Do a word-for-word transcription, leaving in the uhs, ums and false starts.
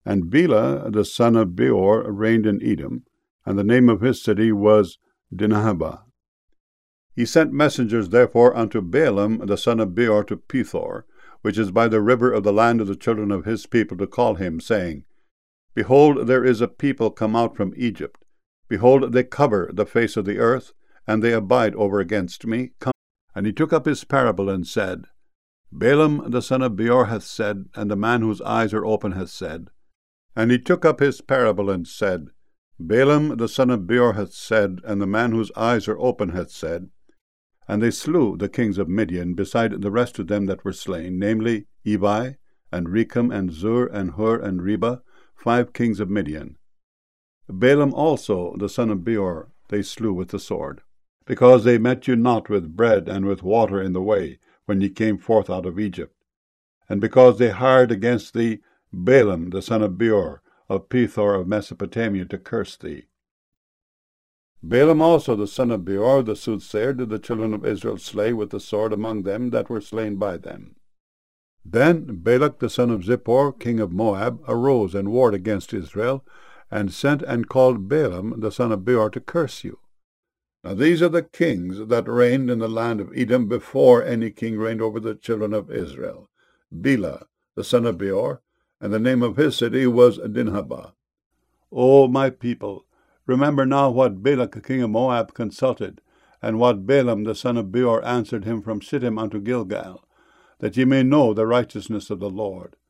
And Bela the son of Beor reigned in Edom, and the name of his city was Dinhabah. He sent messengers therefore unto Balaam the son of Beor to Pethor, which is by the river of the land of the children of his people, to call him, saying, Behold, there is a people come out from Egypt. Behold, they cover the face of the earth, and they abide over against me. Come. And he took up his parable, and said, Balaam the son of Beor hath said, and the man whose eyes are open hath said. And he took up his parable, and said, Balaam the son of Beor hath said, and the man whose eyes are open hath said. And they slew the kings of Midian, beside the rest of them that were slain, namely Evi, and Rechem, and Zur, and Hur, and Reba, five kings of Midian. Balaam also the son of Beor they slew with the sword, because they met you not with bread and with water in the way, when ye came forth out of Egypt, and because they hired against thee Balaam the son of Beor of Pethor of Mesopotamia to curse thee. Balaam also the son of Beor the soothsayer did the children of Israel slay with the sword among them that were slain by them. Then Balak the son of Zippor, king of Moab, arose and warred against Israel, and sent and called Balaam the son of Beor to curse you. Now these are the kings that reigned in the land of Edom before any king reigned over the children of Israel. Bela the son of Beor, and the name of his city was Dinhabah. O my people, remember now what Balak king of Moab consulted, and what Balaam the son of Beor answered him from Shittim unto Gilgal, that ye may know the righteousness of the Lord.